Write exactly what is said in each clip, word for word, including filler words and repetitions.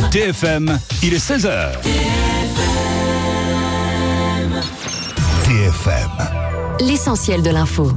T F M, il est seize heures. T F M. L'essentiel de l'info.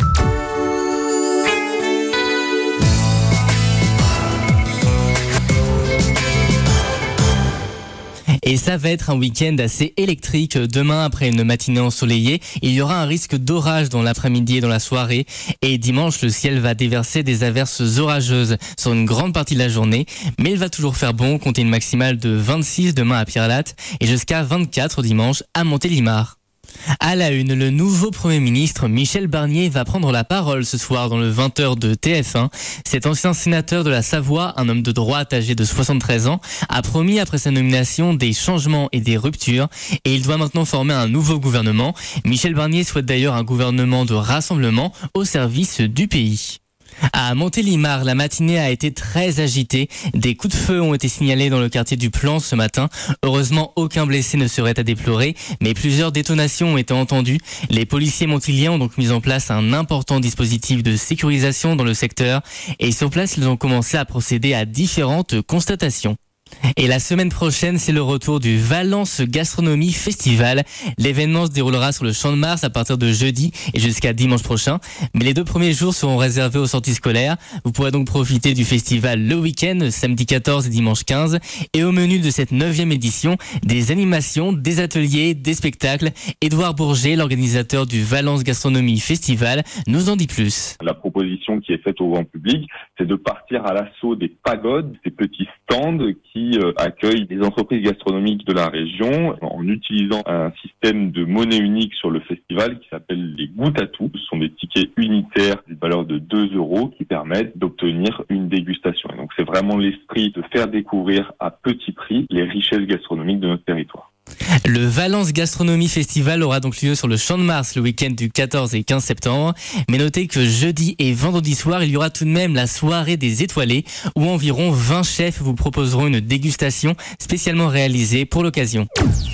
Et ça va être un week-end assez électrique. Demain, après une matinée ensoleillée, il y aura un risque d'orage dans l'après-midi et dans la soirée. Et dimanche, le ciel va déverser des averses orageuses sur une grande partie de la journée. Mais il va toujours faire bon, compter une maximale de vingt-six demain à Pierrelatte et jusqu'à vingt-quatre dimanche à Montélimar. À la une, le nouveau Premier ministre Michel Barnier va prendre la parole ce soir dans le vingt heures de T F un. Cet ancien sénateur de la Savoie, un homme de droite âgé de soixante-treize ans, a promis après sa nomination des changements et des ruptures et il doit maintenant former un nouveau gouvernement. Michel Barnier souhaite d'ailleurs un gouvernement de rassemblement au service du pays. À Montélimar, la matinée a été très agitée. Des coups de feu ont été signalés dans le quartier du Plan ce matin. Heureusement, aucun blessé ne serait à déplorer, mais plusieurs détonations ont été entendues. Les policiers montiliens ont donc mis en place un important dispositif de sécurisation dans le secteur et sur place, ils ont commencé à procéder à différentes constatations. Et la semaine prochaine, c'est le retour du Valence Gastronomie Festival. L'événement se déroulera sur le Champ de Mars à partir de jeudi et jusqu'à dimanche prochain. Mais les deux premiers jours seront réservés aux sorties scolaires. Vous pourrez donc profiter du festival le week-end, samedi quatorze et dimanche quinze. Et au menu de cette neuvième édition, des animations, des ateliers, des spectacles. Édouard Bourget, l'organisateur du Valence Gastronomie Festival, nous en dit plus. La proposition qui est faite au grand public, c'est de partir à l'assaut des pagodes, ces petits stands qui accueille des entreprises gastronomiques de la région en utilisant un système de monnaie unique sur le festival qui s'appelle les gouttes à tout. Ce sont des tickets unitaires d'une valeur de deux euros qui permettent d'obtenir une dégustation. Et donc c'est vraiment l'esprit de faire découvrir à petit prix les richesses gastronomiques de notre territoire. Le Valence Gastronomie Festival aura donc lieu sur le Champ de Mars le week-end du quatorze et quinze septembre. Mais notez que jeudi et vendredi soir, il y aura tout de même la soirée des étoilés où environ vingt chefs vous proposeront une dégustation spécialement réalisée pour l'occasion.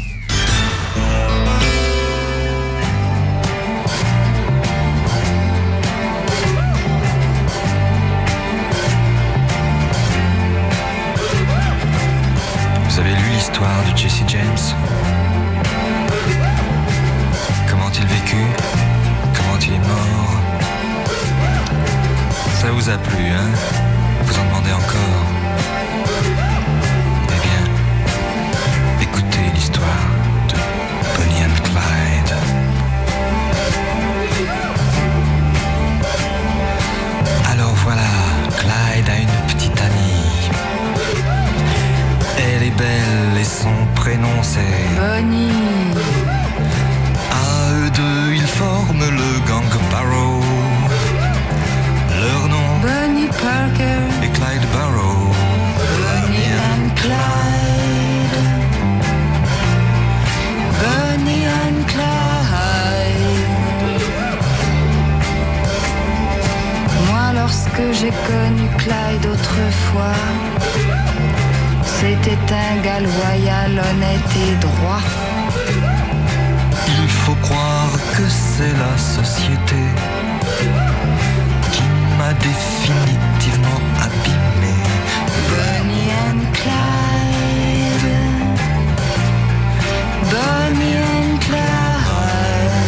Vous avez lu l'histoire de Jesse James? Comment il vécut? Comment il est mort? Ça vous a plu, hein? Vous en demandez encore? Eh bien, écoutez l'histoire de Bonnie and Clyde. Alors voilà, Clyde a une petite amie. Elle est belle et son prénom c'est Bonnie. À eux deux, ils forment le gang Barrow. Leur nom Bonnie Parker et Clyde Barrow. Bonnie and Clyde. Bonnie and Clyde. Moi, lorsque j'ai connu Clyde autrefois, c'était un gars loyal, honnête et droit. Il faut croire que c'est la société qui m'a définitivement abîmé. Bonnie and Clyde. Bonnie and Clyde.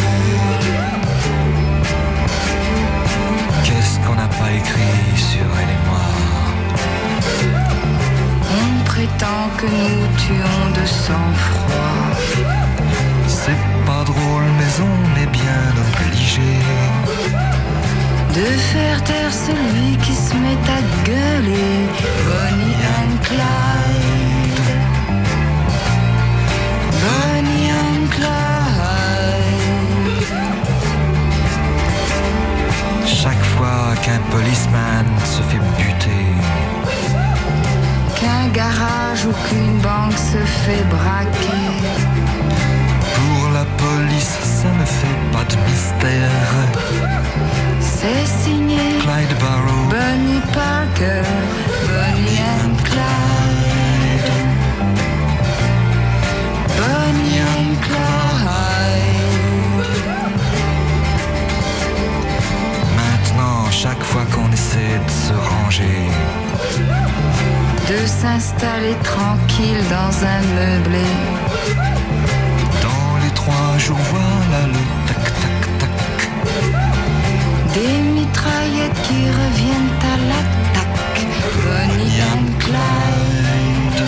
Qu'est-ce qu'on n'a pas écrit sur elle et moi? On prétend que nous tuons de sang-froid. C'est pas drôle mais on est bien obligé de faire taire celui qui se met à gueuler. Bonnie and Clyde. Bonnie and Clyde. Chaque fois qu'un policeman se fait buter, qu'un garage ou qu'une banque se fait braquer, pour la police ça ne fait pas de mystère. c'est signé Clyde Barrow, Bonnie Parker, Bonnie and Clyde. Bonnie and Clyde. Maintenant, chaque fois qu'on essaie de se ranger, de s'installer tranquille dans un meublé. Dans les trois jours, voilà le tac tac tac. Des mitraillettes qui reviennent à l'attaque. Bonnie and Clyde.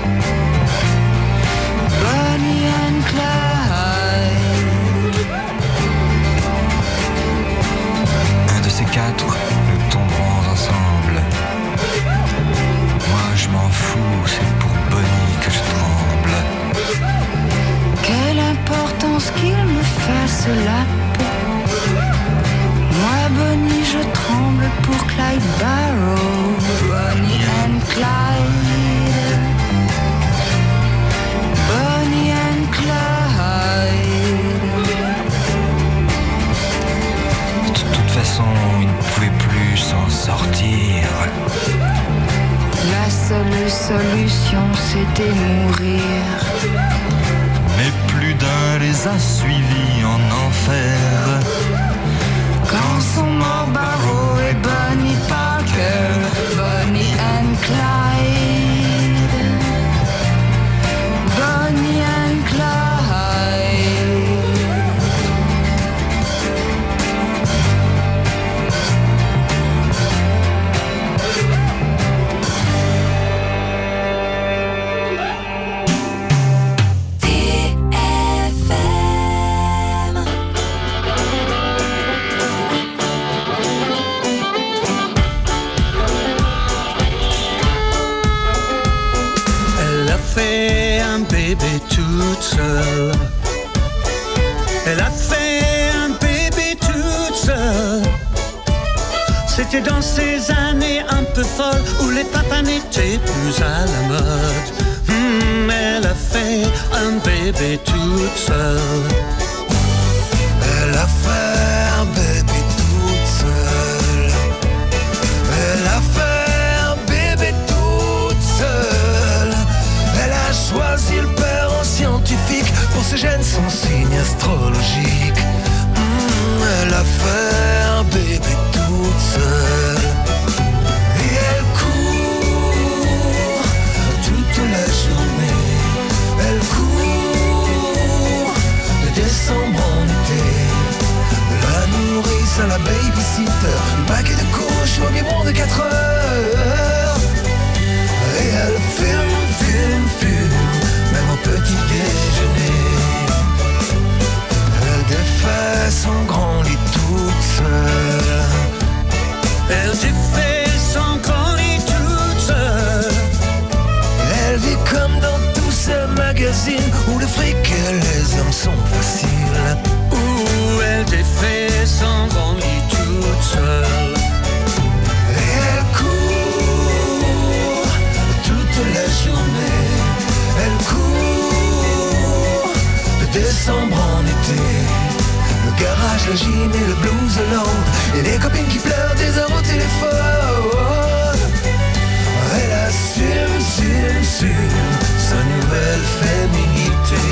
Bonnie and Clyde. Un de ces quatre, nous tomberons ensemble. Moi je m'en fous, c'est pour Bonnie que je tremble. Quelle importance qu'il me fasse la peau. Moi Bonnie je tremble pour Clyde Barrow. Bonnie and Clyde. Bonnie and Clyde. De toute façon, il ne pouvait plus s'en sortir. La seule solution c'était mourir. Mais plus d'un les a suivis en enfer. Quand sont morts Barrow et Bonnie Parker. Bonnie and Clyde. Bonnie and Clyde. Fait un bébé toute seule. Elle a fait un bébé toute seule. C'était dans ces années un peu folles où les papas n'étaient plus à la mode. Mmh, elle a fait un bébé toute seule. Elle a fait un bébé toute seule. Elle a fait un bébé toute seule. Elle a choisi le père en scientifique. Pour ses gènes, son signe astrologique. Mmh, elle a fait un bébé toute seule. Et elle court toute la journée. Elle court de décembre en été. De la nourrice à la babysitter. Du paquet de couches au biberon de quatre heures. Et elle fume, fume, fume, même au petit déjeuner. Elle défait son grand lit toute seule. Elle défait son grand lit toute seule. Elle vit comme dans tous ces magazines où le fric et les hommes sont faciles. Où elle défait son grand lit toute seule. Et elle court toute la journée. Elle court de décembre en été. Le garage, la gym et le blues Hollande. Et les copines qui pleurent des heures au téléphone. Elle assume, assume, assume sa nouvelle féminité.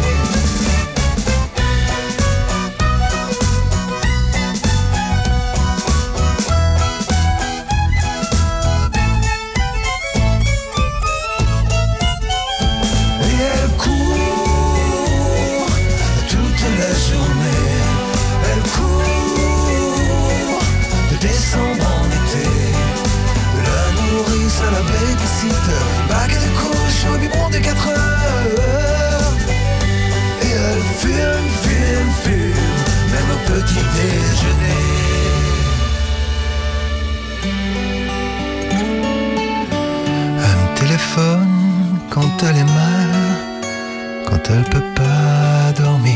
Décembre en été, de la nourrice à la babysitter, une baguette de couche au biberon de quatre heures. Et elle fume, fume, fume, même au petit déjeuner. Elle me téléphone quand elle est mal, quand elle peut pas dormir.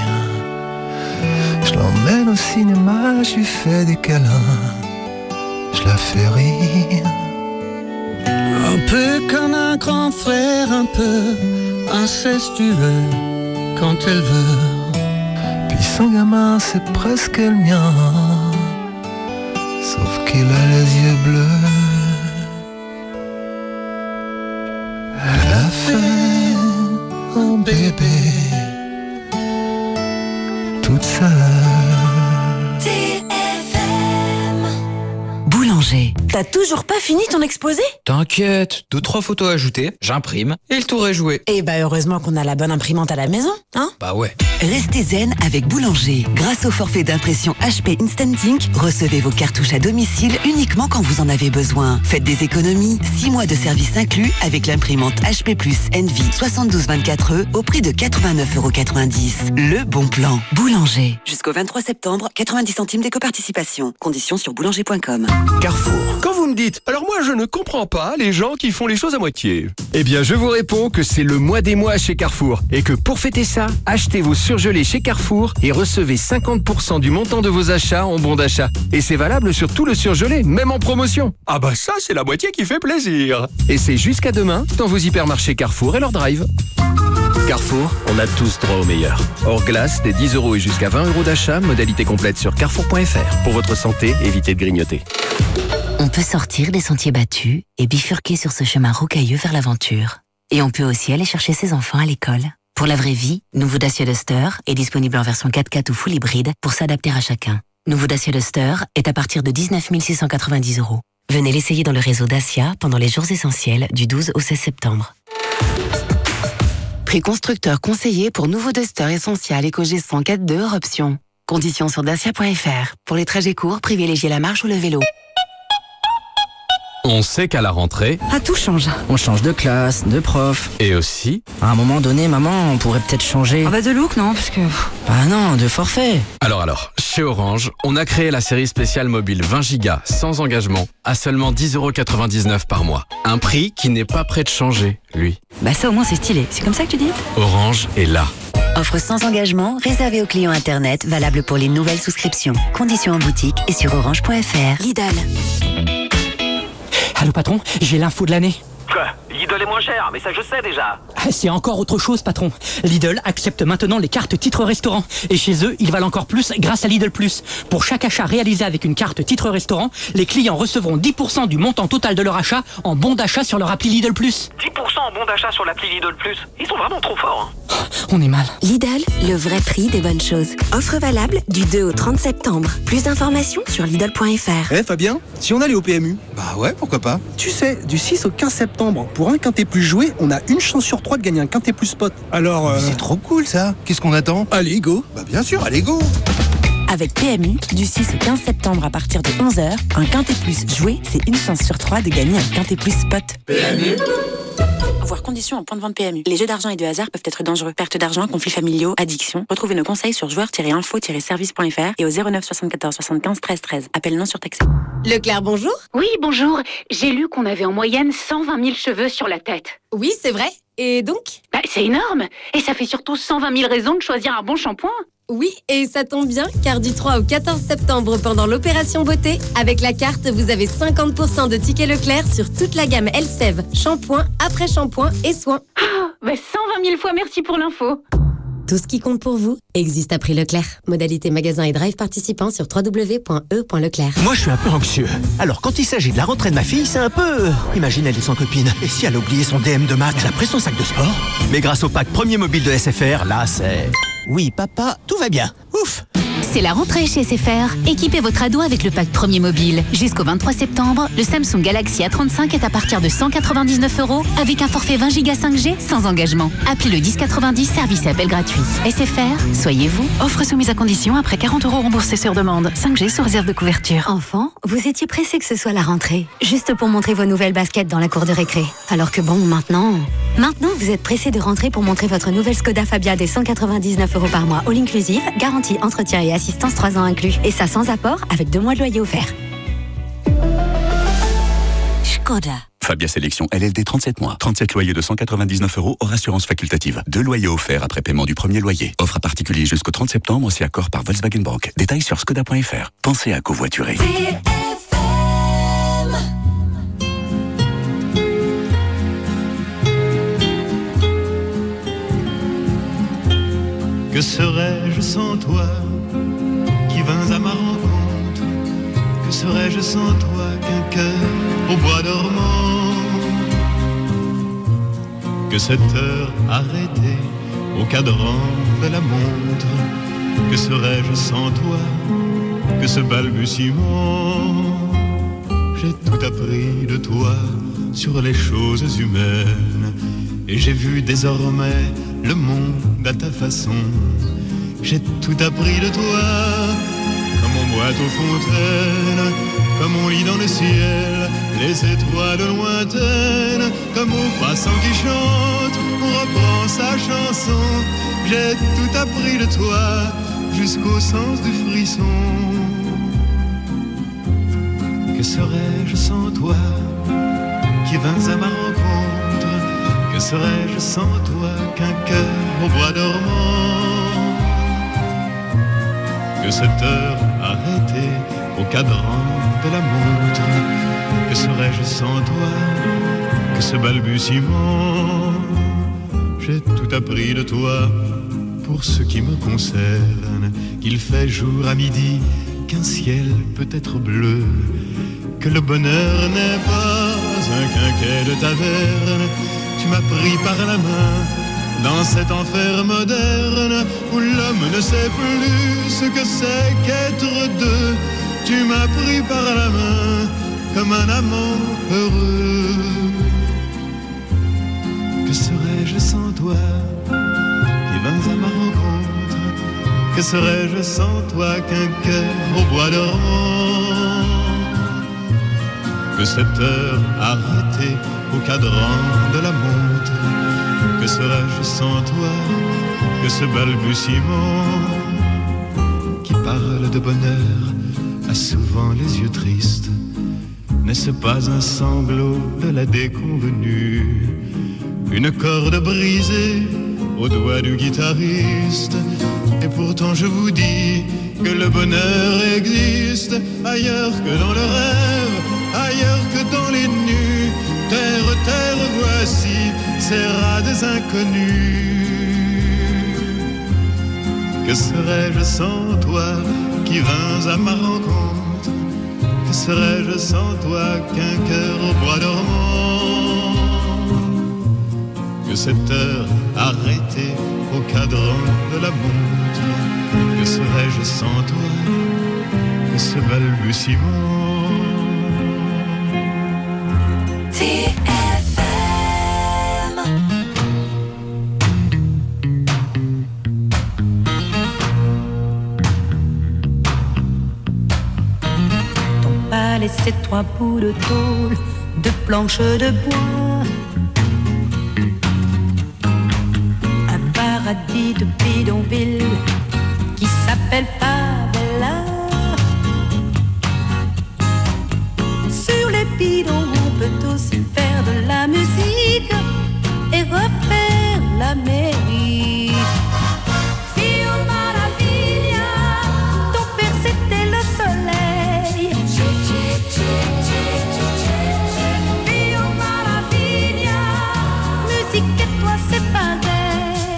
Je l'emmène au cinéma, je lui fais des câlins, je la fais rire. Un peu comme un grand frère, un peu incestueux quand elle veut. Puis son gamin c'est presque le mien, sauf qu'il a les yeux bleus. Elle a fait un bébé toute seule. T F M Boulanger. Boulanger. T'as toujours pas fini ton exposé ? T'inquiète, deux trois photos ajoutées, j'imprime et le tour est joué. Eh bah heureusement qu'on a la bonne imprimante à la maison, hein ? Bah ouais. Restez zen avec Boulanger. Grâce au forfait d'impression H P Instant Ink, recevez vos cartouches à domicile uniquement quand vous en avez besoin. Faites des économies, six mois de service inclus avec l'imprimante H P plus, Envy soixante-douze vingt-quatre E au prix de quatre-vingt-neuf euros quatre-vingt-dix. Le bon plan. Boulanger. Jusqu'au vingt-trois septembre, quatre-vingt-dix centimes d'éco-participation. Conditions sur boulanger point com. Carrefour. Quand vous me dites, alors moi je ne comprends pas les gens qui font les choses à moitié. Eh bien je vous réponds que c'est le mois des mois chez Carrefour. Et que pour fêter ça, achetez vos surgelés chez Carrefour et recevez cinquante pour cent du montant de vos achats en bon d'achat. Et c'est valable sur tout le surgelé, même en promotion. Ah bah ça c'est la moitié qui fait plaisir. Et c'est jusqu'à demain dans vos hypermarchés Carrefour et leur drive. Carrefour, on a tous droit au meilleur. Hors glace, des dix euros et jusqu'à vingt euros d'achat, modalité complète sur carrefour point f r. Pour votre santé, évitez de grignoter. On peut sortir des sentiers battus et bifurquer sur ce chemin rocailleux vers l'aventure. Et on peut aussi aller chercher ses enfants à l'école. Pour la vraie vie, nouveau Dacia Duster est disponible en version quatre quatre ou full hybride pour s'adapter à chacun. Nouveau Dacia Duster est à partir de dix-neuf mille six cent quatre-vingt-dix euros. Venez l'essayer dans le réseau Dacia pendant les jours essentiels du douze au seize septembre. Prix constructeur conseillé pour nouveau Duster Essential EcoG cent quatre deux hors option. Conditions sur dacia point f r. Pour les trajets courts, privilégiez la marche ou le vélo. On sait qu'à la rentrée... Ah, tout change. On change de classe, de prof. Et aussi... À un moment donné, maman, on pourrait peut-être changer... Ah bah de look, non, parce que... Bah non, de forfait. Alors alors, chez Orange, on a créé la série spéciale mobile vingt gigas sans engagement à seulement dix euros quatre-vingt-dix-neuf par mois. Un prix qui n'est pas prêt de changer, lui. Bah ça au moins c'est stylé, c'est comme ça que tu dis ? Orange est là. Offre sans engagement, réservée aux clients Internet, valable pour les nouvelles souscriptions. Conditions en boutique et sur orange point f r. Lidl. Allô patron, j'ai l'info de l'année. Quoi ? Lidl est moins cher, mais ça je sais déjà. C'est encore autre chose patron. Lidl accepte maintenant les cartes titres restaurant. Et chez eux, ils valent encore plus grâce à Lidl Plus. Pour chaque achat réalisé avec une carte titre restaurant, les clients recevront dix pour cent du montant total de leur achat en bon d'achat sur leur appli Lidl Plus. dix pour cent en bon d'achat sur l'appli Lidl Plus. Ils sont vraiment trop forts. Hein. On est mal. Lidl, le vrai prix des bonnes choses. Offre valable du deux au trente septembre. Plus d'informations sur lidl point f r. Eh hey, Fabien, si on allait au P M U ? Bah ouais, pourquoi pas. Tu sais, du six au quinze septembre, pour un quintet plus joué, on a une chance sur trois de gagner un quintet plus spot. Alors, euh... c'est trop cool ça. Qu'est-ce qu'on attend ? Allez, go. Bah bien sûr, allez, go. Avec P M U, du six au quinze septembre à partir de onze heures, un quintet plus joué, c'est une chance sur trois de gagner un quintet plus spot. P M U. Voir conditions en point de vente P M U. Les jeux d'argent et de hasard peuvent être dangereux. Perte d'argent, conflits familiaux, addiction. Retrouvez nos conseils sur joueurs tiret info tiret service point f r et au zéro neuf soixante-quatorze soixante-quinze treize treize. Appel non surtaxé. Leclerc, bonjour. Oui, bonjour. J'ai lu qu'on avait en moyenne cent vingt mille cheveux sur la tête. Oui, c'est vrai. Et donc ? Bah, c'est énorme. Et ça fait surtout cent vingt mille raisons de choisir un bon shampoing. Oui, et ça tombe bien, car du trois au quatorze septembre, pendant l'opération beauté, avec la carte, vous avez cinquante pour cent de tickets Leclerc sur toute la gamme Elseve, shampoing, après-shampoing et soins. Oh, bah cent vingt mille fois merci pour l'info. Tout ce qui compte pour vous existe à prix Leclerc. Modalité magasin et drive participants sur w w w point e point leclerc. Moi, je suis un peu anxieux. Alors, quand il s'agit de la rentrée de ma fille, c'est un peu... Imagine, elle est sans copine. Et si elle a oublié son D M de maths, elle a pris son sac de sport. Mais grâce au pack premier mobile de S F R, là, c'est... Oui, papa, tout va bien. Ouf. C'est la rentrée chez S F R. Équipez votre ado avec le pack premier mobile. Jusqu'au vingt-trois septembre, le Samsung Galaxy A trente-cinq est à partir de cent quatre-vingt-dix-neuf euros avec un forfait vingt gigas cinq G sans engagement. Appelez le dix quatre-vingt-dix, service et appel gratuit. S F R, soyez vous. Offre soumise à condition après quarante euros remboursés sur demande. cinq G sous réserve de couverture. Enfant, vous étiez pressé que ce soit la rentrée, juste pour montrer vos nouvelles baskets dans la cour de récré. Alors que bon, maintenant... Maintenant, vous êtes pressé de rentrer pour montrer votre nouvelle Skoda Fabia des cent quatre-vingt-dix-neuf euros par mois, all inclusive, garantie, entretien et assistance trois ans inclus. Et ça sans apport, avec deux mois de loyer offert. Skoda. Fabia Sélection L L D trente-sept mois. trente-sept loyers de cent quatre-vingt-dix-neuf euros hors assurance facultative. Deux loyers offerts après paiement du premier loyer. Offre à particulier jusqu'au trente septembre, si accord par Volkswagen Bank. Détails sur skoda point f r. Pensez à covoiturer. Que serais-je sans toi, qui vins à ma rencontre? Que serais-je sans toi qu'un cœur au bois dormant? Que cette heure arrêtée au cadran de la montre? Que serais-je sans toi que ce balbutiement? J'ai toi sur les choses humaines. Et j'ai vu désormais le monde à ta façon. J'ai tout appris de toi, comme on boit aux fontaines, comme on lit dans le ciel les étoiles lointaines, comme au passant qui chante, on reprend sa chanson. J'ai tout appris de toi, jusqu'au sens du frisson. Que serais-je sans toi, qui vins à ma rencontre? Que serais-je sans toi, qu'un cœur au bois dormant? Que cette heure arrêtée au cadran de la montre? Que serais-je sans toi, que ce balbutiement? J'ai tout appris de toi, pour ce qui me concerne, qu'il fait jour à midi, qu'un ciel peut être bleu, que le bonheur n'est pas un quinquet de taverne. Tu m'as pris par la main dans cet enfer moderne où l'homme ne sait plus ce que c'est qu'être deux. Tu m'as pris par la main comme un amant heureux. Que serais-je sans toi, qui vins à ma rencontre? Que serais-je sans toi, qu'un cœur au bois dormant? Que cette heure arrêtée au cadran de la montre? Que serais-je sans toi, que ce balbutiement qui parle de bonheur a souvent les yeux tristes? N'est-ce pas un sanglot de la déconvenue, une corde brisée au doigt du guitariste? Et pourtant je vous dis que le bonheur existe ailleurs que dans le rêve, ailleurs que dans les nues. Terre, terre, voici ces rades inconnus. Que serais-je sans toi, qui vins à ma rencontre? Que serais-je sans toi, qu'un cœur au bois dormant? Que cette heure arrêtée au cadran de la montre? Que serais-je sans toi, que ce balbutiement? T F M. Ton palais, c'est trois bouts de tôle, de planches de bois, un paradis de bidonville qui s'appelle Favela. Sur les bidons, on peut aussi faire de la musique et refaire l'Amérique. Fio Maravilla, ton père c'était le soleil. Fio Maravilla, musique et toi c'est pareil.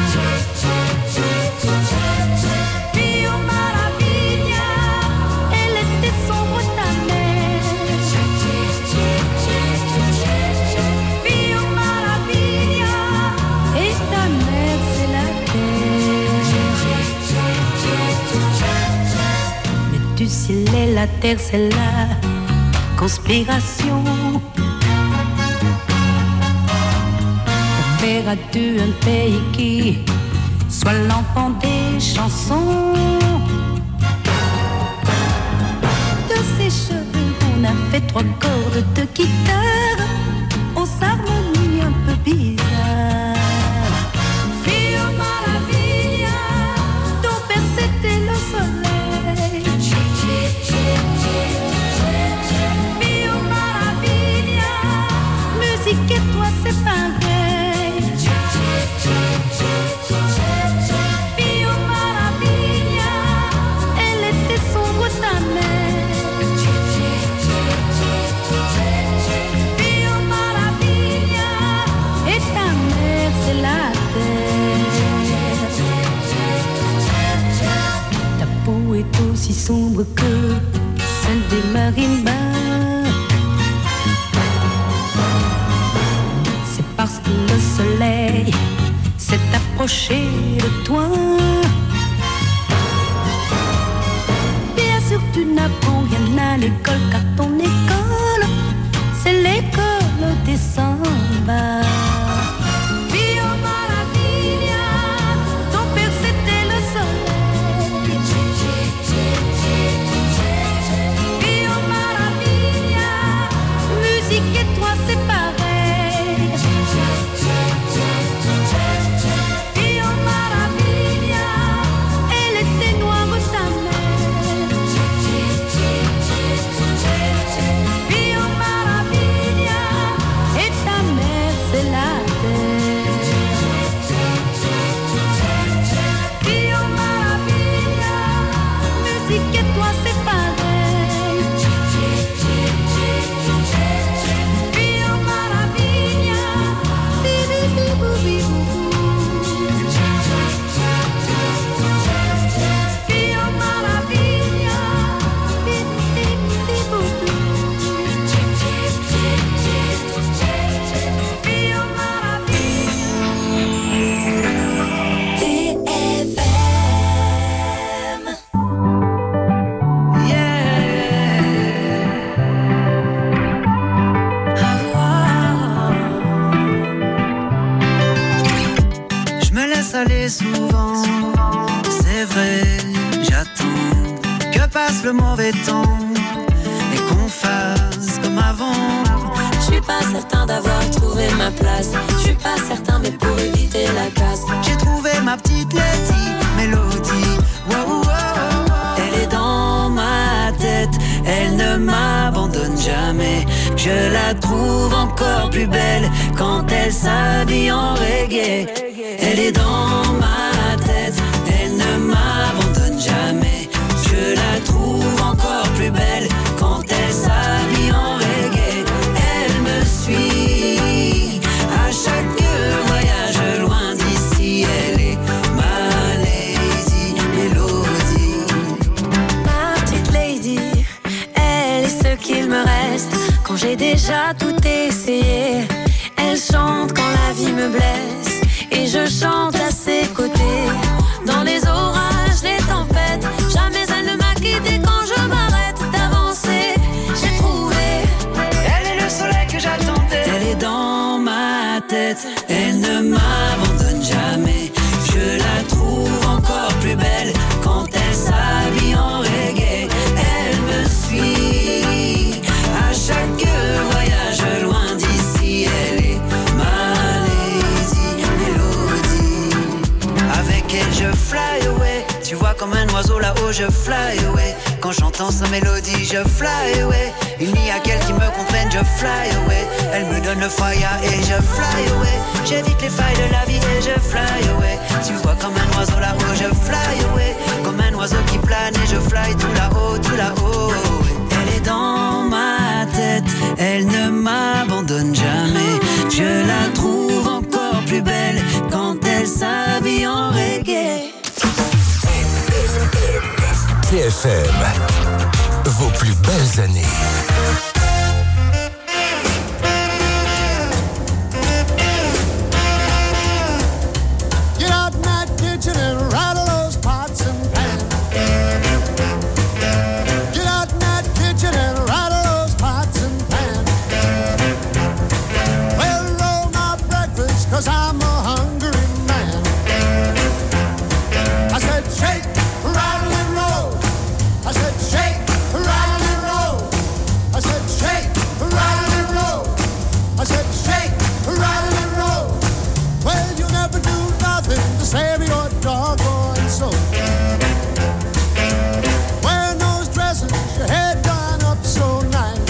Fio Maravilla, elle était sombre ta mère. Fio Maravilla, et ta mère c'est la terre. Mais du ciel et la terre c'est la conspiration. On verra tu un pays qui soit l'enfant des chansons. De ses cheveux on a fait trois cordes de guitare aux harmonies un peu bizarres. Fio Maravilla, ton père c'était le soleil. Fio Maravilla, musique et toi c'est pareil. Fio Maravilla, elle était sombre ta mère. Fio Maravilla, et ta mère c'est la terre. Ta peau est aussi sombre que celle des marimbas. C'est parce que le soleil s'est approché de toi. Bien sûr tu n'apprends rien à l'école, car ton école c'est certain d'avoir trouvé ma place. Je suis pas certain, mais pour éviter la casse, j'ai trouvé ma petite Lady, Mélodie. Wow, wow, wow. Elle est dans ma tête, elle ne m'abandonne jamais. Je la trouve encore plus belle quand elle s'habille en reggae. Elle est dans ma tête, elle ne m'abandonne jamais. Je la trouve encore plus belle quand elle s'habille en reggae. Elle me suit à chaque voyage loin d'ici. Elle est ma Lady Mélodie. Ma petite Lady, elle est ce qu'il me reste quand j'ai déjà tout essayé. Elle chante quand la vie me blesse et je chante à ses côtés. Dans les orages, les tempêtes, jamais elle ne m'a quitté quand je m'arrête d'avancer. J'ai trouvé, elle est le soleil que j'attendais. Elle est dans ma tête, elle ne m'abandonne jamais. Je la trouve encore plus belle quand elle s'habille en reggae. Elle me suit à chaque voyage loin d'ici. Elle est ma Lady Mélodie. Avec elle je fly away. Tu vois comme un oiseau là-haut je fly away. Quand j'entends sa mélodie je fly away. Il n'y a qu'elle qui me comprenne, je fly away. Elle me donne le fire et je fly away. J'évite les failles de la vie et je fly away. Tu vois comme un oiseau là-haut je fly away. Comme un oiseau qui plane et je fly tout là-haut, tout là-haut. Elle est dans ma tête, elle ne m'abandonne jamais. Je la trouve encore plus belle quand elle s'habille en reggae. T F M, vos plus belles années. Get out in that kitchen and rattle those pots and pans. Get out in that kitchen and rattle those pots and pans. Well, roll my breakfast, cause I'm a hungry man. I said shake, rattle and roll. I said shake, rattle and roll. I said shake, rattle and roll. I said shake, rattle and roll. Well, you never do nothing to save your doggone soul. Wearing those dresses, your head done up so nice.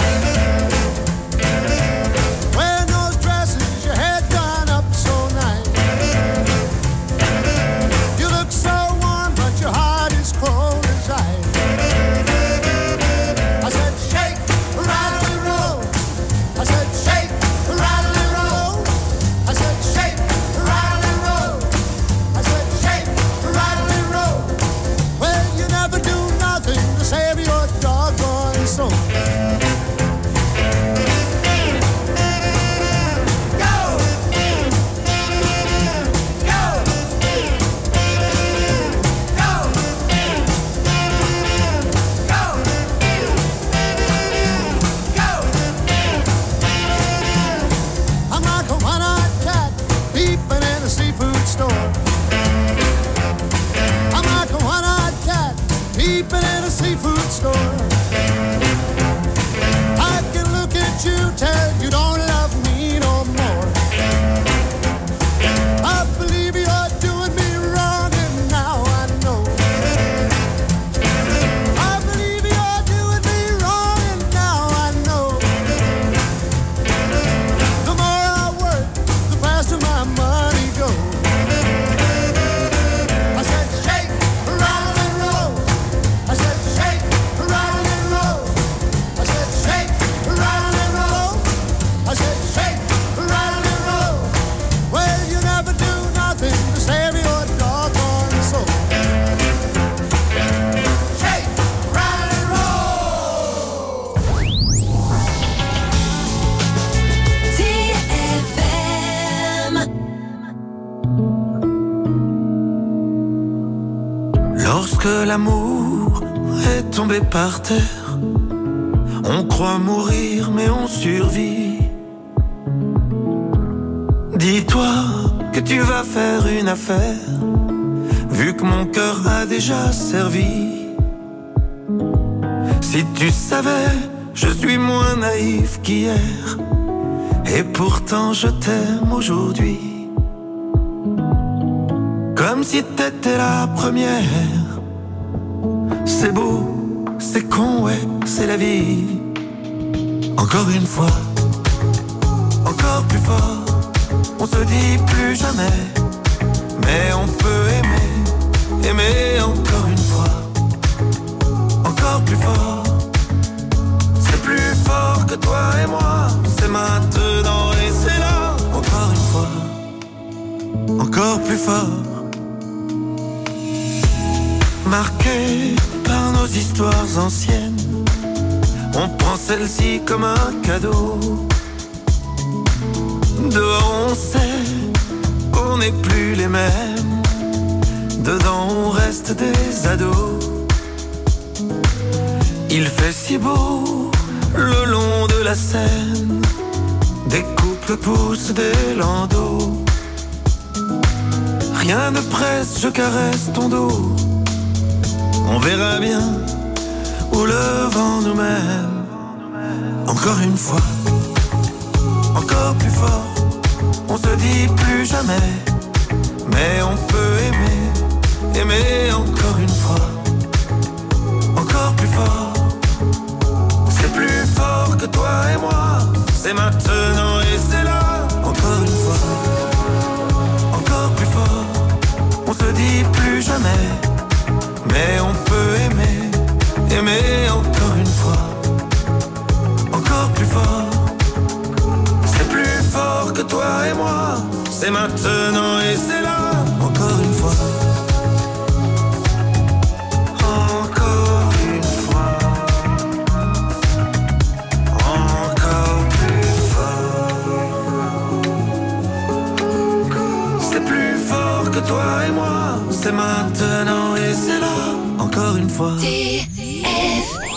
Wearing those dresses, your head done up so nice. You look so warm, but your heart is cold as ice. I said shake, rattle and roll. I said shake, rattle and roll. I said shake, rattle and roll. I said shake, rattle and roll. Well, you never do nothing to save your doggone soul. I'm like a one-eyed cat peeping in a seafood store. I'm like a one-eyed cat peeping in a seafood store. I can look at you, tell you don't love me no more. I believe you're doing me wrong and now I know. I believe you're doing me wrong and now I know. The more I work, the faster my money goes. I said shake, rattle and roll. I said shake, rattle and roll. I said shake, rattle and roll. I said shake, rattle and roll. Well, you never do nothing to save your doggone soul. Shake, rattle and roll. T F M. Lorsque l'amour est tombé par terre, on croit mourir mais on survit. Dis-toi que tu vas faire une affaire, vu que mon cœur a déjà servi. Si tu savais, je suis moins naïf qu'hier, Et pourtant je t'aime aujourd'hui, comme si t'étais la première. C'est beau, c'est con, ouais, c'est la vie. Encore une fois, encore plus fort. On se dit plus jamais, mais on peut aimer, aimer encore une fois. Encore plus fort, c'est plus fort que toi et moi. C'est maintenant et c'est là. Encore une fois, encore plus fort. Marqué par nos histoires anciennes, on prend celle-ci comme un cadeau. Dehors on sait qu'on n'est plus les mêmes, dedans on reste des ados. Il fait si beau le long de la Seine, des couples poussent des landaux. Rien ne presse, je caresse ton dos. On verra bien où le vent nous mène. Encore une fois, encore plus fort. On se dit plus jamais, mais on peut aimer, aimer encore une fois. Encore plus fort, c'est plus fort que toi et moi. C'est maintenant et c'est là. Encore une fois, encore plus fort. On se dit plus jamais, mais on peut aimer, aimer encore une fois. Encore plus fort, c'est plus fort que toi et moi. C'est maintenant et c'est là. Encore une fois, encore une fois, encore plus fort. C'est plus fort que toi et moi. C'est maintenant et c'est là. Encore une fois. D F M.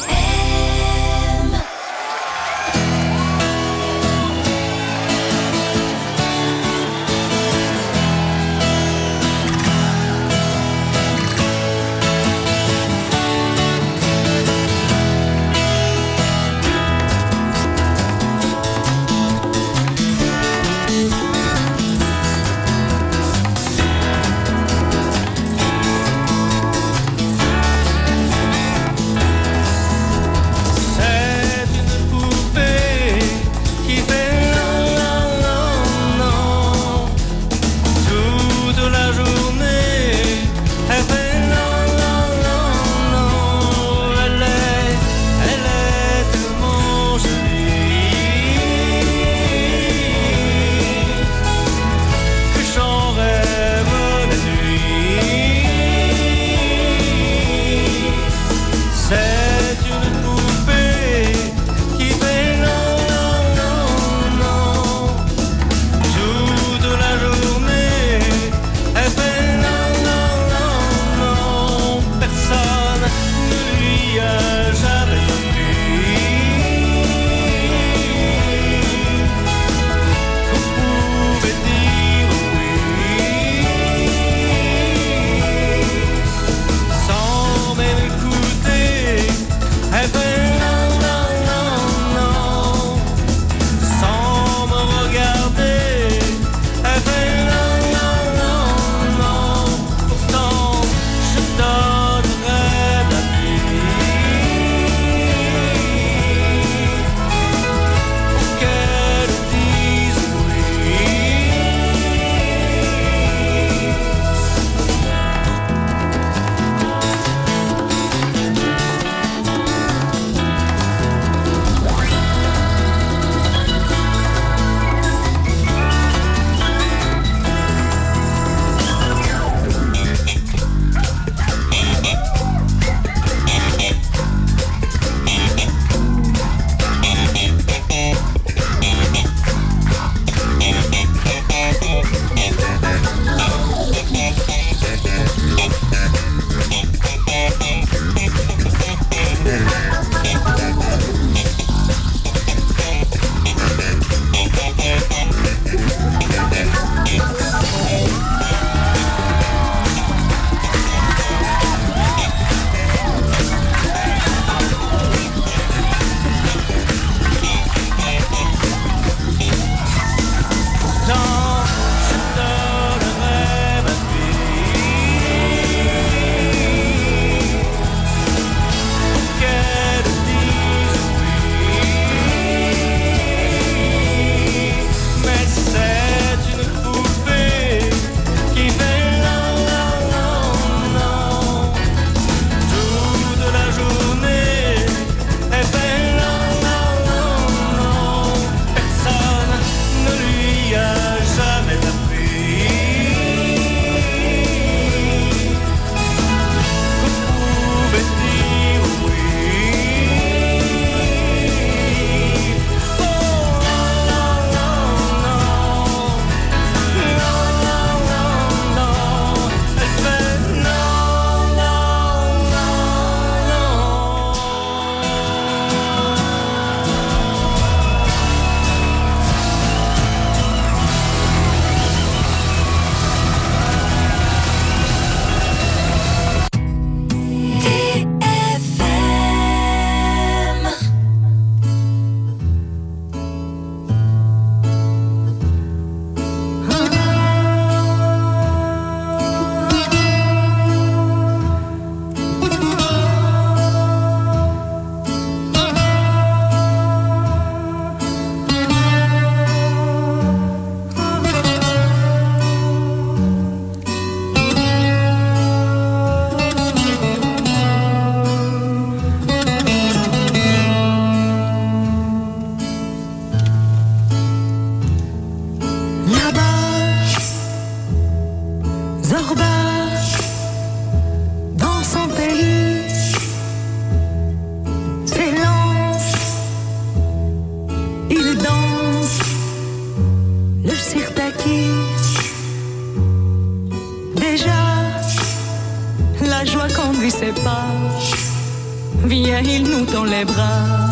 Viens, il nous tend les bras.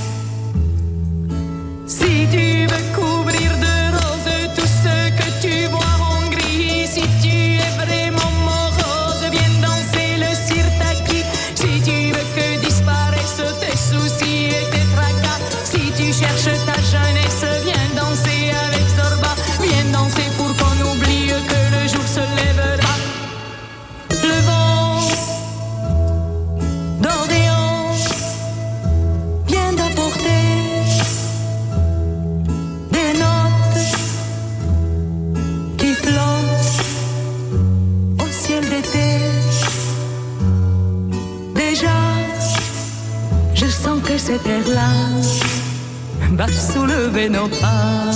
Si tu veux couvrir de roses tout ce que tu vois en gris, si tu es vraiment morose, viens danser le sirtaki. Si tu veux que disparaissent tes soucis et tes tracas, si tu cherches ta jeunesse, viens danser avec Zorba. Viens danser pour qu'on oublie que le jour se lèvera. Le vent d'Orléans vient d'apporter des notes qui flottent au ciel d'été. Déjà, je sens que cet air-là va soulever nos pas.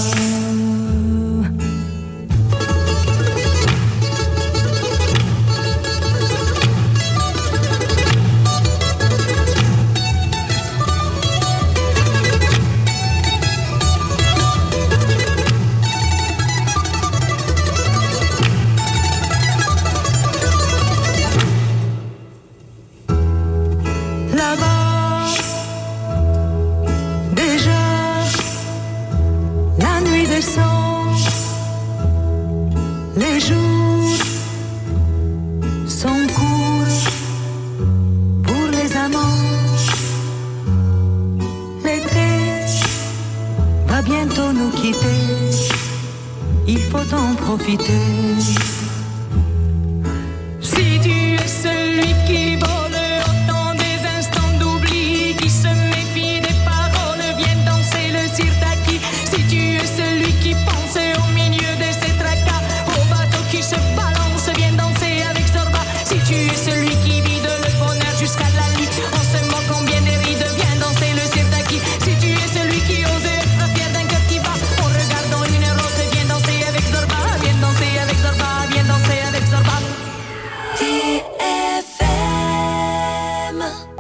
Là-bas, déjà, la nuit descend, les jours sont courts pour les amants. L'été va bientôt nous quitter, il faut en profiter. Si tu es celui qui vole autant des instants d'oubli, qui se méfie des paroles, viens danser le sirtaki. Si tu es celui qui pense au milieu de ses tracas, au bateau qui se balance, viens danser avec Zorba. Si tu es celui qui vide le bonheur jusqu'à la lit, en se moquant bien des rides, viens danser le sirtaki. Si tu es celui qui ose être fier d'un cœur qui bat, en regardant une rose, viens danser avec Zorba. Viens danser avec Zorba, viens danser avec Zorba. T F M.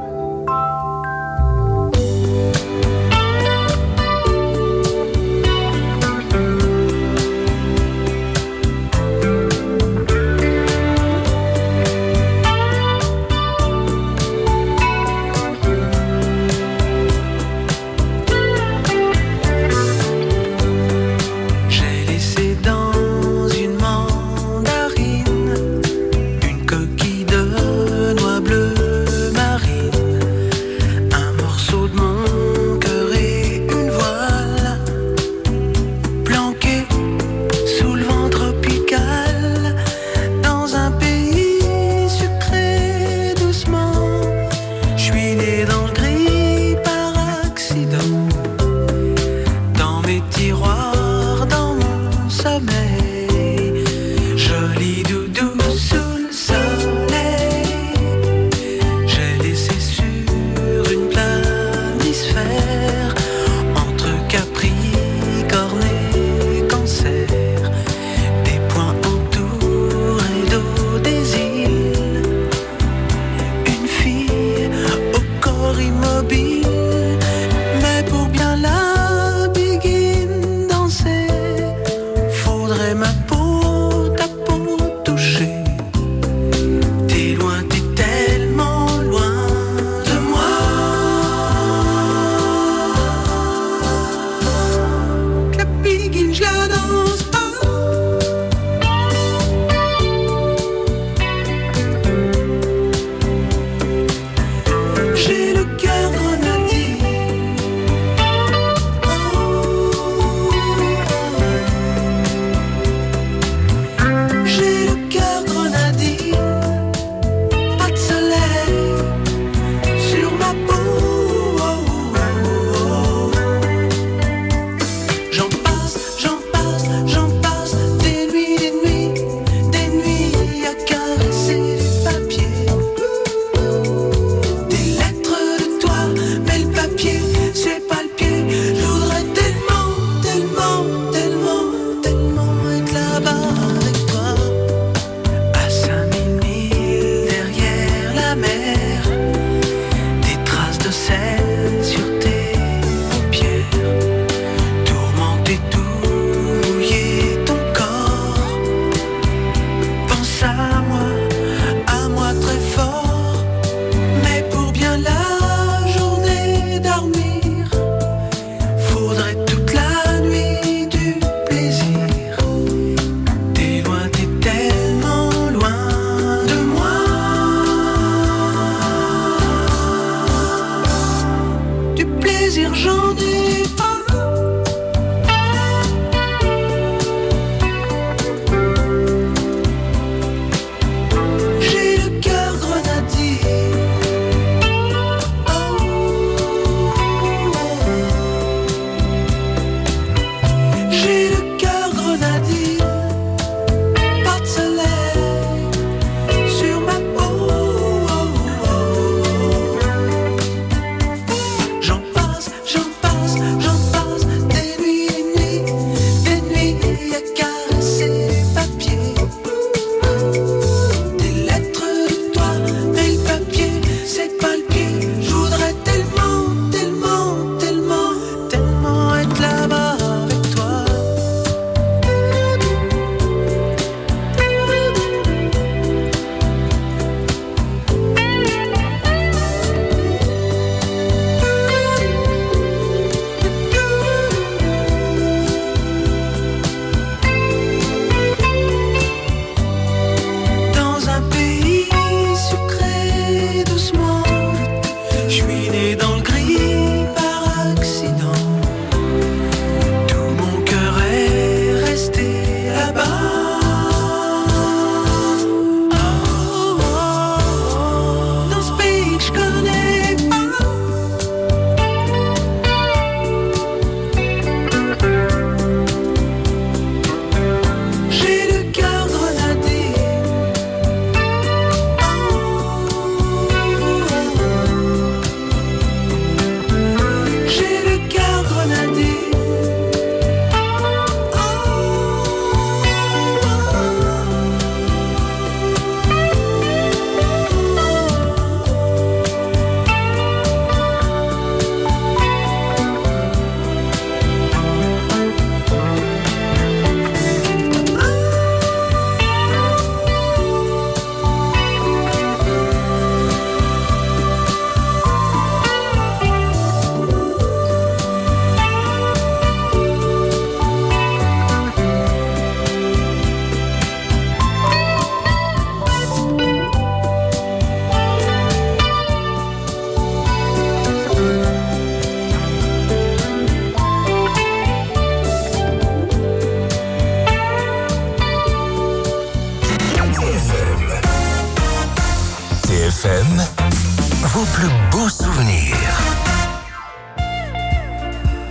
J'ai laissé dans une mandarine une coquille de noix bleues marine, un morceau de mon cœur et une voile planqués sous le vent tropical, dans un pays sucré doucement. Je suis né dans le gris par accident, dans mes tiroirs, dans mon sommeil, joli doudou sous le soleil. J'ai laissé sur une planisphère, entre Capricorne et Cancer, des points entourés d'eau des îles, une fille au corps immobile, mais pour bien la biguine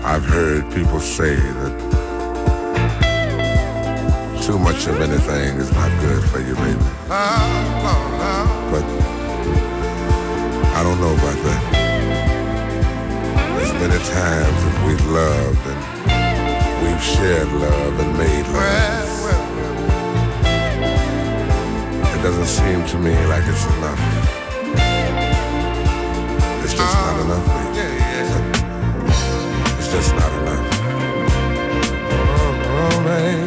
I've heard people say that too much of anything is not good for you, baby. But I don't know about that. As many times as we've loved and we've shared love and made love, it doesn't seem to me like it's enough. It's just not enough, baby. It's just not enough. Oh, oh baby.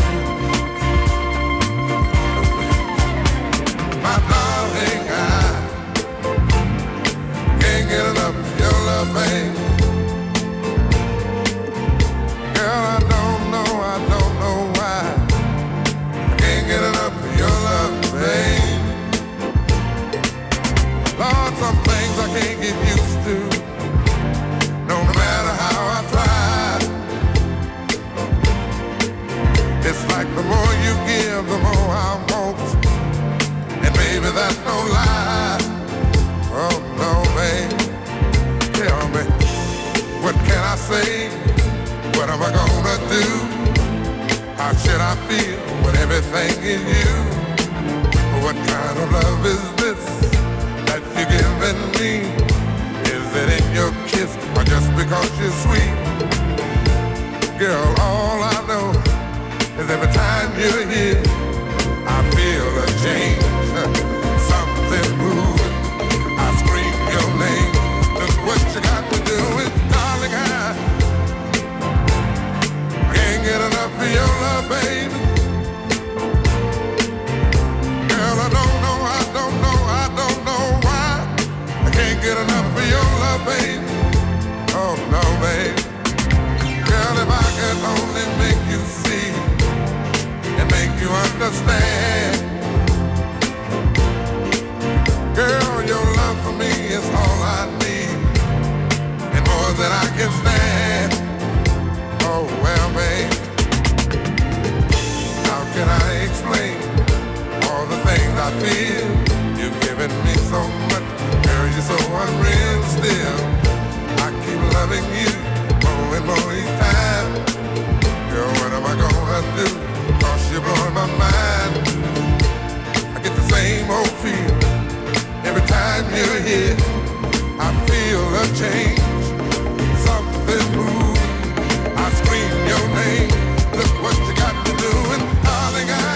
My darling, I can't get enough of your love, baby. Girl, I don't know, I don't know why I can't get enough of your love, baby. Lord, some things I can't get used to, no matter how I try. It's like the more you give, the more I want. And baby, that's no lie. Oh no, baby. Tell me, what can I say? What am I gonna do? How should I feel when everything is you? What kind of love is this that you're giving me? Is it in your kiss or just because you're sweet? Girl, all I know is every time you're here, I feel a change, something moving. I scream your name. Look what you got to do with, darling, I can't get enough of your love, baby. Girl, I don't know, I don't know, I don't know why I can't get enough of your love, baby. Oh no, baby. Girl, if I could only make you see and make you understand. Girl, your love for me is all I need and more than I can stand. Oh well, babe, how can I explain all the things I feel? You've given me so much, girl, you're so unreal still. I keep loving you more and more each time. Girl, what am I gonna do? Cause you're blowing my mind. I get the same old feel every time you're here. I feel a change, something moving. I scream your name. Look what you got to do, and darling, I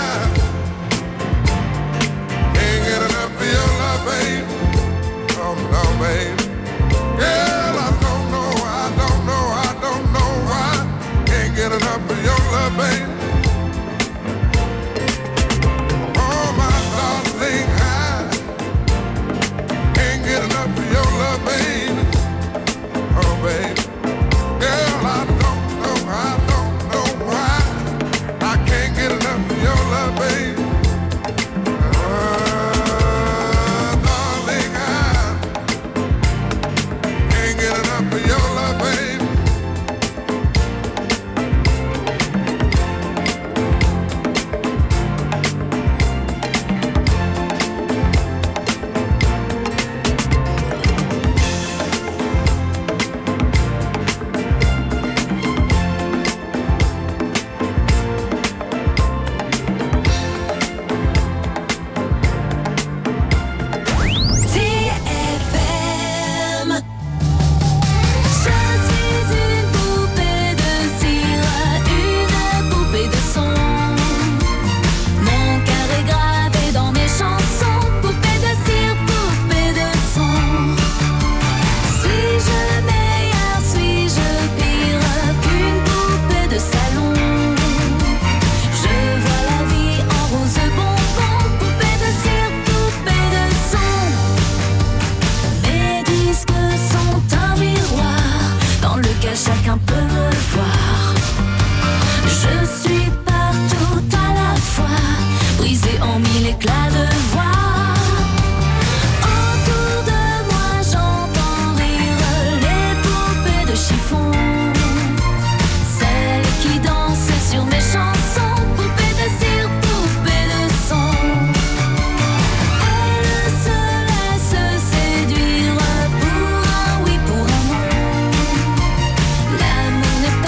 can't get enough of your love, babe. Oh no, babe. Girl, I don't know, I don't know, I don't know why. Can't get enough of your love, babe. Oh my darling, I can't get enough of your love, baby. Oh, baby. Girl, I don't know, I don't know why I can't get enough of your love, baby. Oh, darling, I can't get enough of your love, baby. L'amour n'est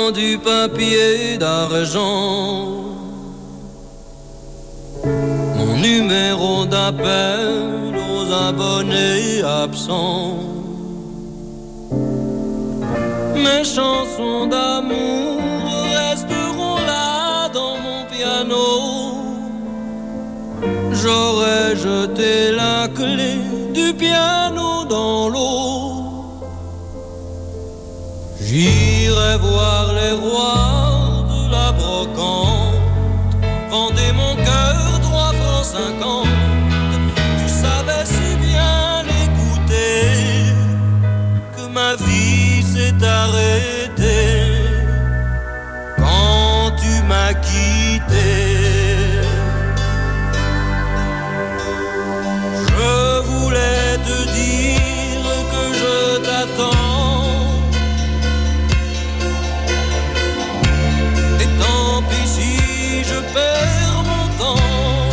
dans du papier d'argent. Mon numéro d'appel aux abonnés absents. Mes chansons d'amour resteront là dans mon piano. J'aurais jeté la clé du piano dans l'eau. J'irai voir les rois de la brocante. Vendez mon cœur trois francs cinquante. Tu savais si bien l'écouter que ma vie s'est arrêtée quand tu m'as quitté. Je voulais te dire que je t'attends. Et tant pis si je perds mon temps.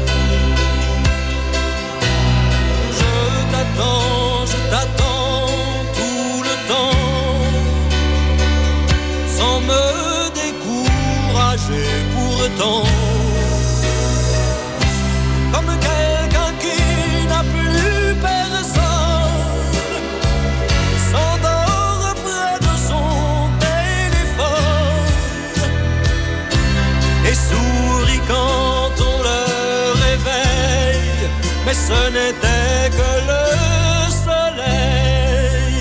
Je t'attends, je t'attends tout le temps, sans me décourager pourtant. Comme quelqu'un qui n'a plus personne, s'endort près de son téléphone et sourit quand on le réveille, mais ce n'était que le soleil.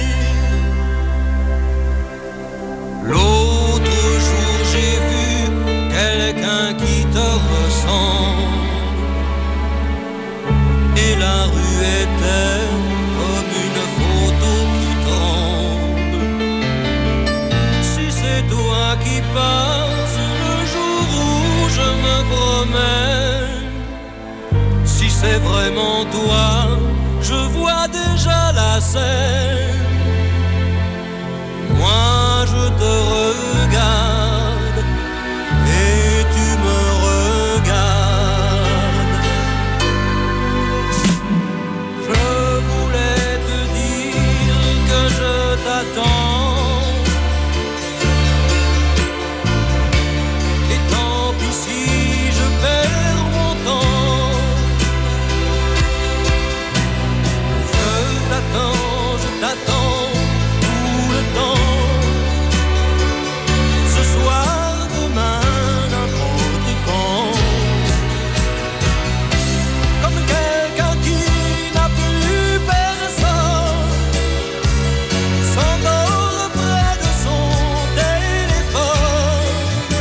L'autre jour j'ai vu quelqu'un qui te ressemble. Et la rue était comme une photo qui tremble. Si c'est toi qui passes le jour où je me promène, si c'est vraiment toi, je vois déjà la scène. Moi je te regarde et tu me regardes. T'attends. Et tant pis si je perds mon temps. Je t'attends, je t'attends tout le temps. Ce soir, demain, n'importe quand. Comme quelqu'un qui n'a plus personne, s'endort près de son téléphone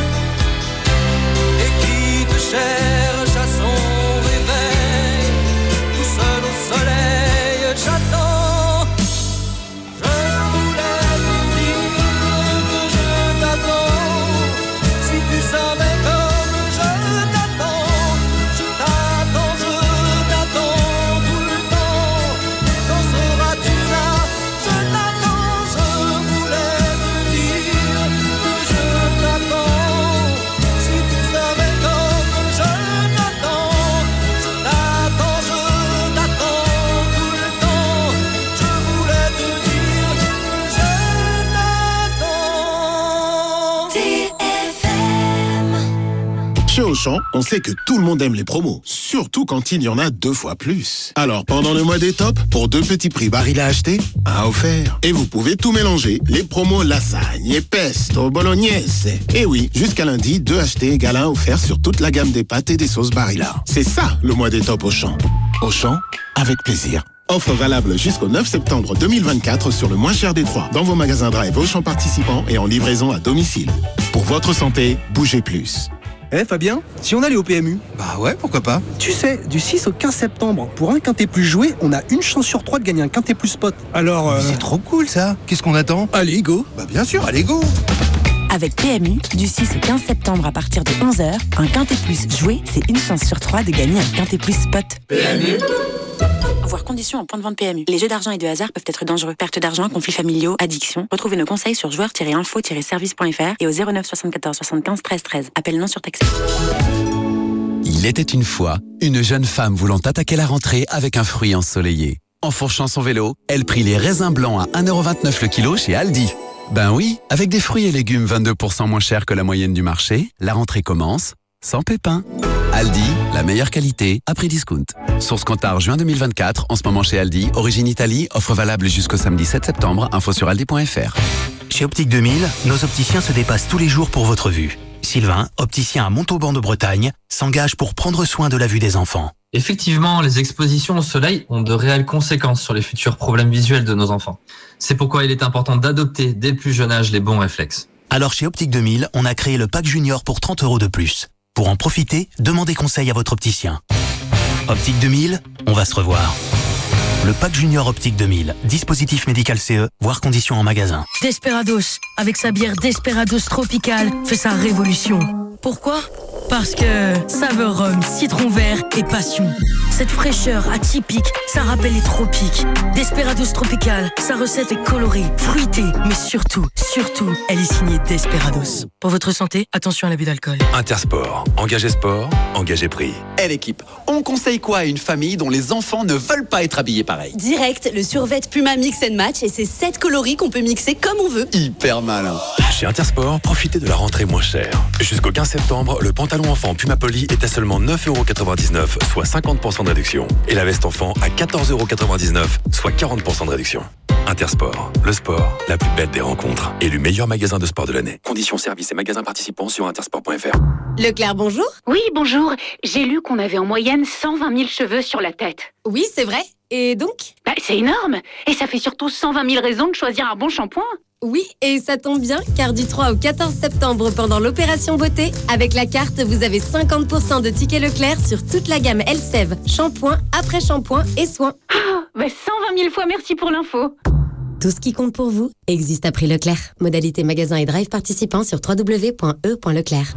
et qui te cherche à son réveil, tout seul au soleil, j'attends. Je voulais te dire que je t'attends. Si tu savais comme je t'attends, je t'attends, je t'attends tout le temps. Quand seras-tu là? Je t'attends, je voulais te dire que je t'attends. Si tu savais comme je t'attends, je t'attends, je t'attends tout le temps. Je voulais te dire que je t'attends. T F M. Chez Auchan, on sait que tout le monde aime les promos, surtout quand il y en a deux fois plus. Alors pendant le mois des tops, pour deux petits prix Barilla achetés, un offert. Et vous pouvez tout mélanger, les promos lasagne, pesto, bolognaise. Et oui, jusqu'à lundi, deux achetés égale un offert sur toute la gamme des pâtes et des sauces Barilla. C'est ça le mois des tops Auchan. Auchan, avec plaisir. Offre valable jusqu'au neuf septembre deux mille vingt-quatre sur le moins cher des trois, dans vos magasins Drive Auchan participants et en livraison à domicile. Pour votre santé, bougez plus. Eh Fabien, si on allait au P M U? Bah ouais, pourquoi pas. Tu sais, du six au quinze septembre, pour un quintet plus joué, on a une chance sur trois de gagner un quintet plus spot. Alors... Euh... C'est trop cool ça. Qu'est-ce qu'on attend? Allez, go. Bah bien sûr, allez, go. Avec P M U, du six au quinze septembre à partir de onze heures, un quintet plus joué, c'est une chance sur trois de gagner un quintet plus spot. P M U. Voir conditions en point de vente P M U. Les jeux d'argent et de hasard peuvent être dangereux. Perte d'argent, conflits familiaux, addiction. Retrouvez nos conseils sur joueurs tiret info tiret service point f r et au zéro neuf soixante-quatorze soixante-quinze treize treize. Appel non surtaxé. Il était une fois une jeune femme voulant attaquer la rentrée avec un fruit ensoleillé. Enfourchant son vélo, elle prit les raisins blancs à un euro vingt-neuf le kilo chez Aldi. Ben oui, avec des fruits et légumes vingt-deux pour cent moins chers que la moyenne du marché, la rentrée commence sans pépin. Aldi, la meilleure qualité à prix discount. Source Comptard juin deux mille vingt-quatre, en ce moment chez Aldi, origine Italie, offre valable jusqu'au samedi sept septembre, info sur aldi point f r. Chez Optique deux mille, nos opticiens se dépassent tous les jours pour votre vue. Sylvain, opticien à Montauban de Bretagne, s'engage pour prendre soin de la vue des enfants. Effectivement, les expositions au soleil ont de réelles conséquences sur les futurs problèmes visuels de nos enfants. C'est pourquoi il est important d'adopter dès le plus jeune âge les bons réflexes. Alors chez Optique deux mille, on a créé le pack junior pour trente euros de plus. Pour en profiter, demandez conseil à votre opticien. Optique deux mille, on va se revoir. Le pack junior Optique deux mille, dispositif médical C E, voire conditions en magasin. Desperados, avec sa bière Desperados Tropical, fait sa révolution. Pourquoi ? Parce que saveur rhum, citron vert et passion. Cette fraîcheur atypique, ça rappelle les tropiques. Desperados Tropical, sa recette est colorée, fruitée, mais surtout, surtout, elle est signée Desperados. Pour votre santé, attention à l'abus d'alcool. Intersport, engagé sport, engagé prix. Eh hey, l'équipe, on conseille quoi à une famille dont les enfants ne veulent pas être habillés pareil ? Direct, le survêt Puma Mix and Match et ses sept coloris qu'on peut mixer comme on veut. Hyper malin. Chez Intersport, profitez de la rentrée moins chère. Jusqu'au quinze septembre, le pantalon enfant Puma Poly est à seulement neuf euros quatre-vingt-dix-neuf, soit cinquante pour cent de réduction. Et la veste enfant à quatorze euros quatre-vingt-dix-neuf, soit quarante pour cent de réduction. Intersport, le sport, la plus belle des rencontres. Élu meilleur magasin de sport de l'année. Conditions, services et magasins participants sur intersport point f r. Leclerc, bonjour. Oui, bonjour. J'ai lu qu'on avait en moyenne cent vingt mille cheveux sur la tête. Oui, c'est vrai. Et donc ? Bah, c'est énorme. Et ça fait surtout cent vingt mille raisons de choisir un bon shampoing. Oui, et ça tombe bien, car du trois au quatorze septembre, pendant l'opération beauté, avec la carte, vous avez cinquante pour cent de tickets Leclerc sur toute la gamme Elseve, shampoing, après-shampoing et soins. Oh, bah cent vingt mille fois merci pour l'info. Tout ce qui compte pour vous existe à prix Leclerc. Modalité magasin et drive participants sur w w w point e point leclerc.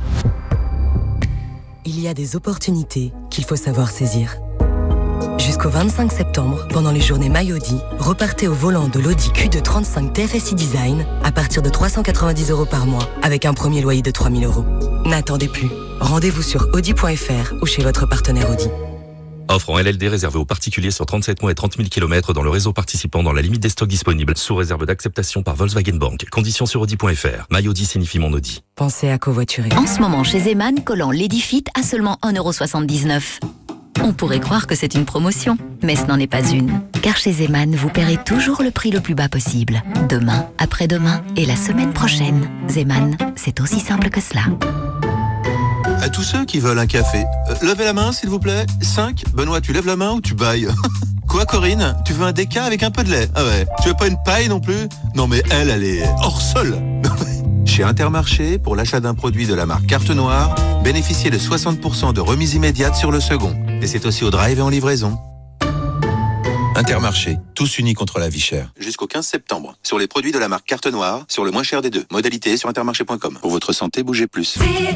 Il y a des opportunités qu'il faut savoir saisir. Jusqu'au vingt-cinq septembre, pendant les journées MyAudi, repartez au volant de l'Audi Q deux trente-cinq T F S I Design à partir de trois cent quatre-vingt-dix euros par mois, avec un premier loyer de trois mille euros. N'attendez plus. Rendez-vous sur audi point f r ou chez votre partenaire Audi. Offre en L L D réservée aux particuliers sur trente-sept mois et trente mille kilomètres dans le réseau participant dans la limite des stocks disponibles, sous réserve d'acceptation par Volkswagen Bank. Conditions sur audi point f r. MyAudi signifie mon Audi. Pensez à covoiturer. En ce moment, chez Zeman, collant Ladyfit à seulement un euro soixante-dix-neuf. On pourrait croire que c'est une promotion, mais ce n'en est pas une. Car chez Zeman, vous paierez toujours le prix le plus bas possible. Demain, après-demain et la semaine prochaine. Zeman, c'est aussi simple que cela. À tous ceux qui veulent un café, euh, levez la main s'il vous plaît. cinq. Benoît, tu lèves la main ou tu bailles? Quoi Corinne? Tu veux un déca avec un peu de lait? Ah ouais. Tu veux pas une paille non plus? Non mais elle, elle est hors sol. Chez Intermarché, pour l'achat d'un produit de la marque Carte Noire, bénéficiez de soixante pour cent de remise immédiate sur le second. Et c'est aussi au drive et en livraison. Intermarché, tous unis contre la vie chère. Jusqu'au quinze septembre. Sur les produits de la marque Carte Noire, sur le moins cher des deux. Modalité sur intermarché point com. Pour votre santé, bougez plus.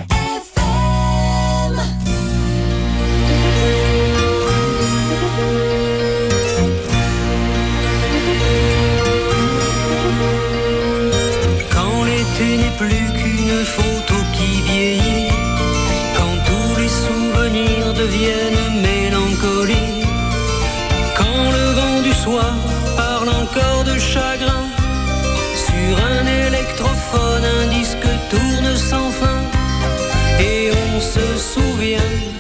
Quand l'été n'est plus qu'une photo qui vieillit, quand tous les souvenirs deviennent mélancoliques, quand le vent du soir parle encore de chagrin, sur un électrophone un disque tourne sans fin, et on se souvient.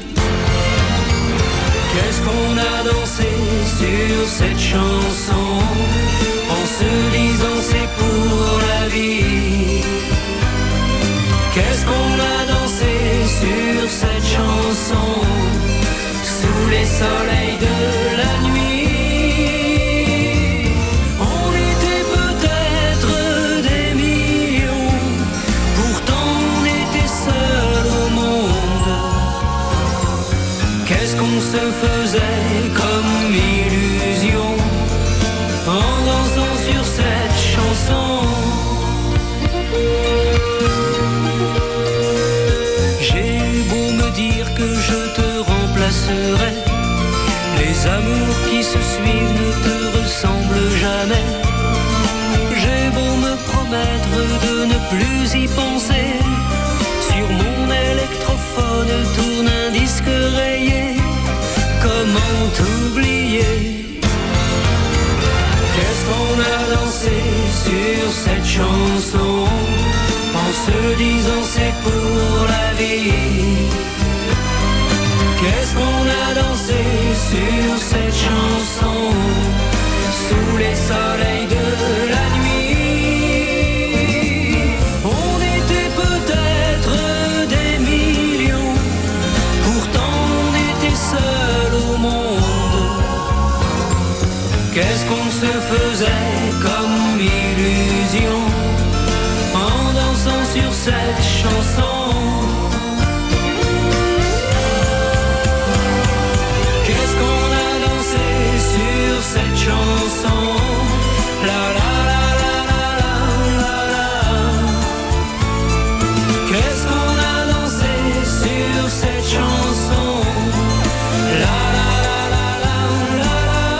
Qu'est-ce qu'on a dansé sur cette chanson, en se disant c'est pour la vie. Qu'est-ce qu'on a dansé sur cette chanson, sous les soleils de la nuit. On était peut-être des millions, pourtant on était seuls au monde. Qu'est-ce qu'on se faisait comme illusion en dansant sur cette chanson. J'ai eu beau me dire que je te remplacerai, les amours qui se suivent ne te ressemblent jamais. J'ai beau me promettre de ne plus y penser, sur mon électrophone tourne un disque rayé. Comment t'oublier? Qu'est-ce qu'on a dansé sur cette chanson en se disant c'est pour la vie. Qu'est-ce qu'on a dansé sur cette chanson sous les soleils de la nuit. On était peut-être des millions, pourtant on était seuls au monde. Qu'est-ce qu'on se faisait comme illusion en dansant sur cette chanson? Cette chanson, la la la la la la la. Qu'est-ce qu'on a dansé sur cette chanson, la la la la la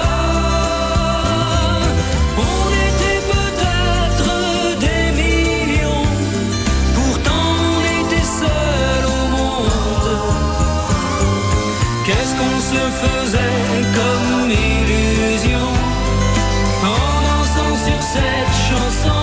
la. On était peut-être des millions, pourtant on était seuls au monde. Qu'est-ce qu'on se faisait comme illusion en dansant sur cette chanson?